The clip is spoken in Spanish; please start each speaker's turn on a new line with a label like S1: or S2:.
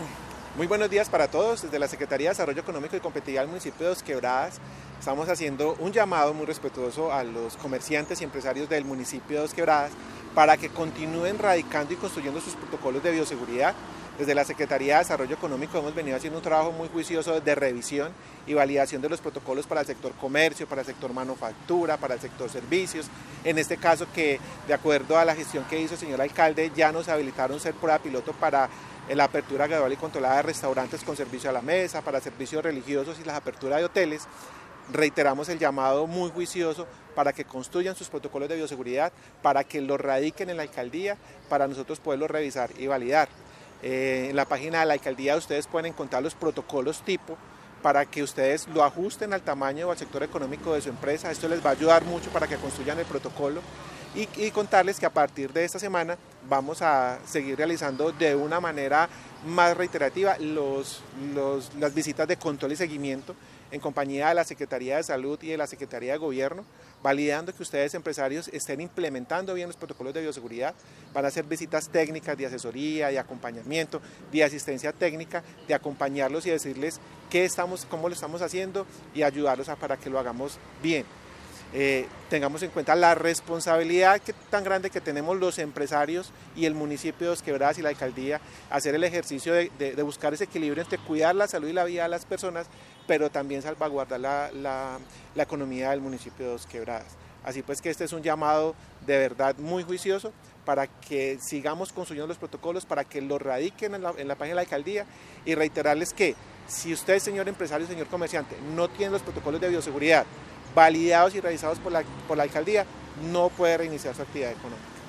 S1: Muy buenos días para todos. Desde la Secretaría de Desarrollo Económico y Competitividad del municipio de Dos Quebradas estamos haciendo un llamado muy respetuoso a los comerciantes y empresarios del municipio de Dos Quebradas para que continúen radicando y construyendo sus protocolos de bioseguridad. Desde la Secretaría de Desarrollo Económico hemos venido haciendo un trabajo muy juicioso de revisión y validación de los protocolos para el sector comercio, para el sector manufactura, para el sector servicios. En este caso que, de acuerdo a la gestión que hizo el señor alcalde, ya nos habilitaron ser prueba piloto para la apertura gradual y controlada de restaurantes con servicio a la mesa, para servicios religiosos y las aperturas de hoteles. Reiteramos el llamado muy juicioso para que construyan sus protocolos de bioseguridad, para que los radiquen en la alcaldía, para nosotros poderlos revisar y validar. En la página de la alcaldía ustedes pueden encontrar los protocolos tipo para que ustedes lo ajusten al tamaño o al sector económico de su empresa. Esto les va a ayudar mucho para que construyan el protocolo y contarles que a partir de esta semana vamos a seguir realizando de una manera más reiterativa las visitas de control y seguimiento en compañía de la Secretaría de Salud y de la Secretaría de Gobierno, validando que ustedes empresarios estén implementando bien los protocolos de bioseguridad. Van a hacer visitas técnicas de asesoría, de acompañamiento, de asistencia técnica, de acompañarlos y decirles cómo lo estamos haciendo y ayudarlos para que lo hagamos bien. Tengamos en cuenta la responsabilidad tan grande que tenemos los empresarios y el municipio de Dos Quebradas y la alcaldía, hacer el ejercicio de buscar ese equilibrio entre cuidar la salud y la vida de las personas, pero también salvaguardar la economía del municipio de Dos Quebradas. Así pues que este es un llamado de verdad muy juicioso para que sigamos construyendo los protocolos, para que los radiquen en la página de la alcaldía y reiterarles que si usted, señor empresario, señor comerciante, no tiene los protocolos de bioseguridad validados y revisados por la alcaldía, no puede reiniciar su actividad económica.